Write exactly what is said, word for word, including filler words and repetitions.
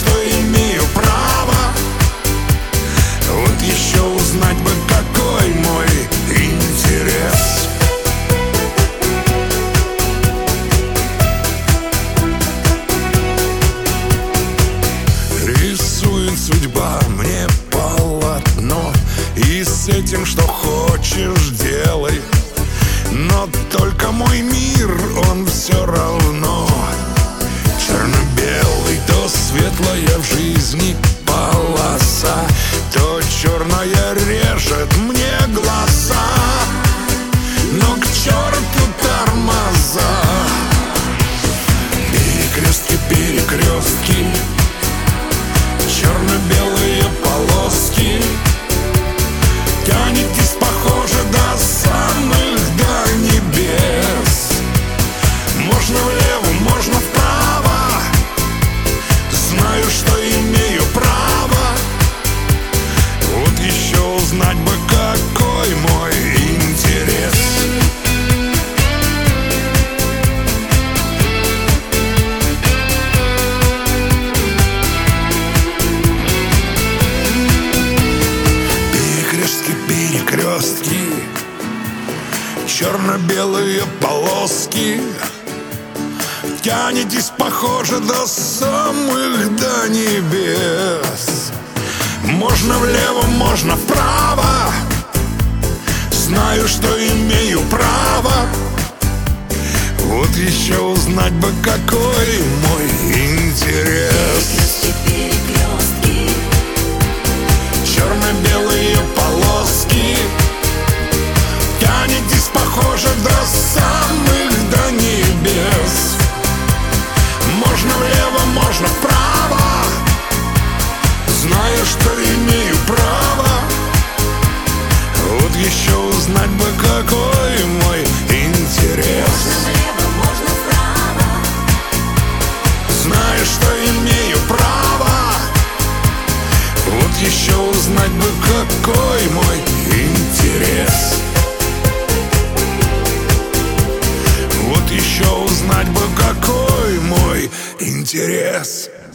что имею право. Вот еще узнать бы, какой мой интерес. Рисует судьба мне полотно, и с этим что хочешь делай. Но только мой мир, он все равно черно-белый. То светлая в жизни полоса, то черная режет мне глаза. Но к черту тормоза. Перекрестки, перекрестки, черно-белые полоски. Тянетесь, похоже, до самых, до небес. Можно влево, можно вправо. Знаю, что имею право. Вот еще узнать бы, какой мой интерес. Перекрестки, черно-белые полоски. Тянетесь, похоже, до самых, до небес. Можно влево, можно вправо. Знаю, что имею право. Вот еще узнать бы, какой мой интерес. Черно-белые полоски. Тянетесь, похоже, до самых, до небес. Можно влево, можно вправо. Знаю, что имею право. Вот еще узнать бы, какой мой интерес. Можно влево, можно вправо. Знаю, что имею право. Вот еще узнать бы, какой мой интерес. Вот еще узнать бы, какой мой интерес.